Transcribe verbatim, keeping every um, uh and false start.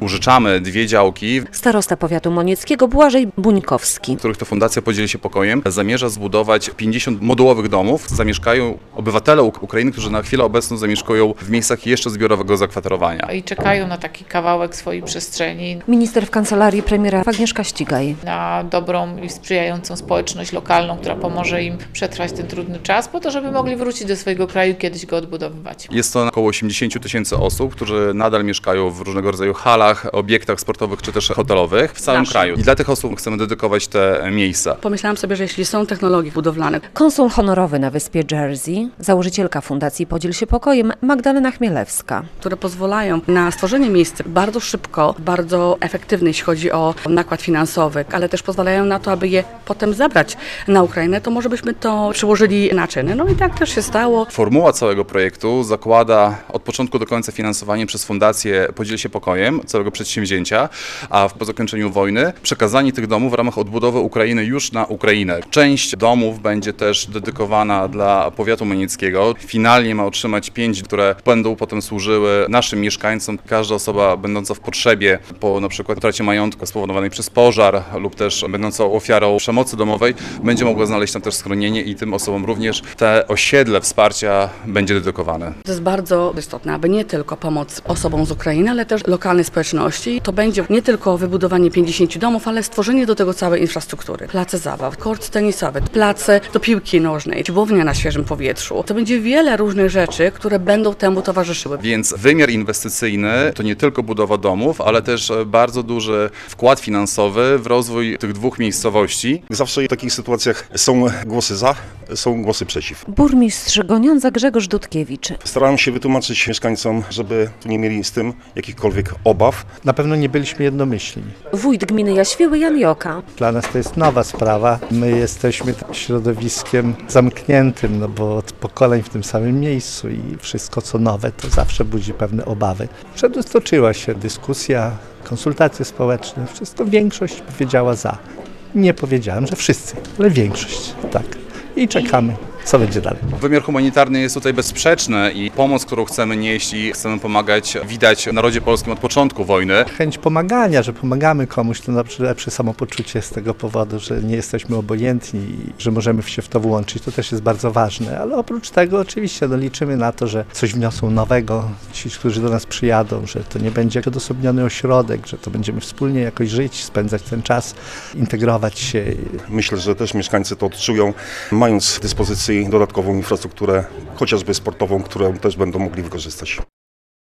Użyczamy dwie działki, Starosta powiatu monieckiego Błażej Buńkowski. w których to Fundacja Podziel się Pokojem zamierza zbudować pięćdziesiąt modułowych domów. Zamieszkają obywatele Ukrainy, którzy na chwilę obecną zamieszkują w miejscach jeszcze zbiorowego zakwaterowania. I czekają na taki kawałek swojej przestrzeni, Minister w kancelarii premiera Agnieszka Ścigaj. na dobrą i sprzyjającą społeczność lokalną, która pomoże im przetrwać ten trudny czas, po to, żeby mogli wrócić do swojego kraju i kiedyś go odbudowywać. Jest to około osiemdziesiąt tysięcy osób, którzy nadal mieszkają w różnego rodzaju halach, obiektach sportowych czy też hotelowych w całym Nasze. kraju. I dla tych osób chcemy dedykować te miejsca. Pomyślałam sobie, że jeśli są technologie budowlane, Konsul honorowy na wyspie Jersey, założycielka Fundacji Podziel się Pokojem Magdalena Chmielewska. które pozwalają na stworzenie miejsc bardzo szybko, bardzo efektywne, jeśli chodzi o nakład finansowy, ale też pozwalają na to, aby je potem zabrać na Ukrainę, to może byśmy to przyłożyli na czyny. No i tak też się stało. Formuła całego projektu zakłada od początku do końca finansowanie przez Fundację Podziel się Pokojem całego przedsięwzięcia, a po zakończeniu wojny przekazanie tych domów w ramach odbudowy Ukrainy już na Ukrainę. Część domów będzie też dedykowana dla powiatu monieckiego. Finalnie ma otrzymać pięć, które będą potem służyły naszym mieszkańcom. Każda osoba będąca w potrzebie po na przykład utracie majątku spowodowanej przez pożar lub też będąca ofiarą przemocy domowej będzie mogła znaleźć tam też schronienie i tym osobom również te osiedle wsparcia będzie dedykowane. To jest bardzo istotne, aby nie tylko pomóc osobom z Ukrainy, ale też lokalnej społeczności. To będzie nie tylko wybudowanie pięćdziesięciu domów, ale stworzenie do tego całej infrastruktury. Place zabaw, kort tenisowy, place do piłki nożnej, siłownia na świeżym powietrzu. To będzie wiele różnych rzeczy, które będą temu towarzyszyły. Więc wymiar inwestycyjny to nie tylko budowa domów, ale też bardzo duży wkład finansowy w rozwój tych dwóch miejscowości. Zawsze w takich sytuacjach są głosy za, są głosy przeciw. Burmistrz Goniądza Grzegorz Dudkiewicz. Starałem się wytłumaczyć mieszkańcom, żeby nie mieli z tym jakichkolwiek obaw. Na pewno nie byliśmy jednomyślni. Wójt gminy Jaświeły Jan Joka. Dla nas to jest nowa sprawa. My jesteśmy środowiskiem zamkniętym, no bo od pokoleń w tym samym miejscu i wszystko co nowe to zawsze budzi pewne obawy. Przedostoczyła się dyskusja, konsultacje społeczne, wszystko większość powiedziała za. Nie powiedziałem, że wszyscy, ale większość, tak. I czekamy, co będzie dalej. Wymiar humanitarny jest tutaj bezsprzeczny i pomoc, którą chcemy nieść i chcemy pomagać, widać w narodzie polskim od początku wojny. Chęć pomagania, że pomagamy komuś, to znaczy lepsze samopoczucie z tego powodu, że nie jesteśmy obojętni i że możemy się w to włączyć, to też jest bardzo ważne, ale oprócz tego oczywiście no, liczymy na to, że coś wniosą nowego, ci, którzy do nas przyjadą, że to nie będzie odosobniony ośrodek, że to będziemy wspólnie jakoś żyć, spędzać ten czas, integrować się. Myślę, że też mieszkańcy to odczują, mając w dyspozycji dodatkową infrastrukturę, chociażby sportową, którą też będą mogli wykorzystać.